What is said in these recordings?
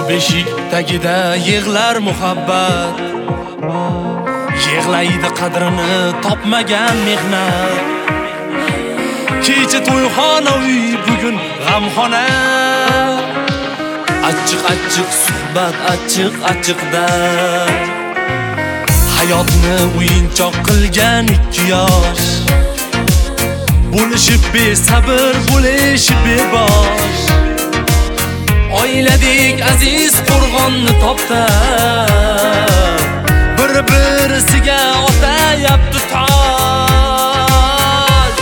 beshik tagida yig'lar muhabbat, yig'laydi qadrini topmagan mehnat. Kecha to'yxona uy, bugun g'amxona. Achchiq-achchiq suhbat, achchiq-achchiqda hayotni o'yinchoq qilgan 2 yosh. Bo'lishib besabr, bo'lishib bebosh. Oiladek aziz qo'rg'onni topdi, bir-birisiga otayapti tosh.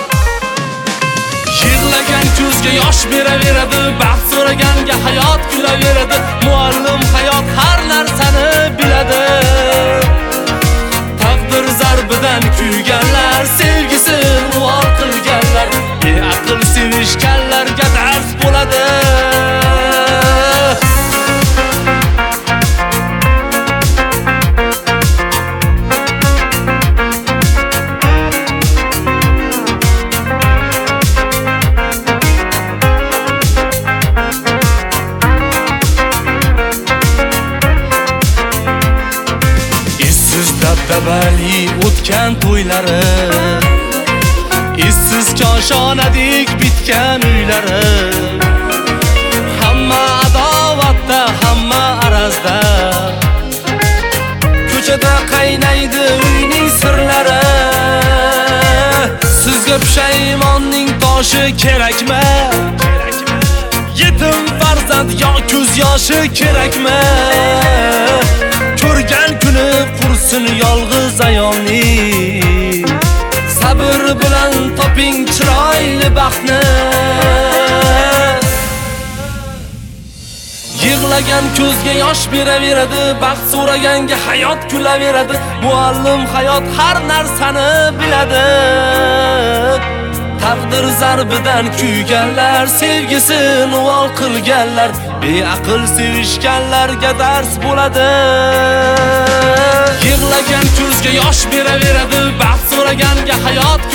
Yig'lagan ko'zga yosh beraveradi, baxt so'raganga hayot kulaveradi. Muallim hayot har narsani biladi. Taqdir zarbidan kuyganlar, sevgisin uvol qilganlar, beaql sevishganlarga dars bo'ladi. Dabdabali o'tgan to'ylari, essiz koshonadek bitgan uylari. Hamma adovatda, hamma arazda, ko'chada qaynaydi uyning sirlari. Sizga pushaymonning toshi kerakmi? Yetim farzand yo ko'z yoshi kerakmi? Ko'rgan kuni qursin yolg'iz ayolni, sabr bilan toping chiroyli baxtni. Yig'lagan ko'zga yosh beraveradi, baxt so'raganga hayot kulaveradi. Muallim hayot har narsani biladi. Taqdir zarbidan kuyganlar, sevgisin uvol qilganlar, beaql sevishganlarga dars bo'ladi. Yig'lagan ko'zga yosh beraveradi, baxt so'raganga hayot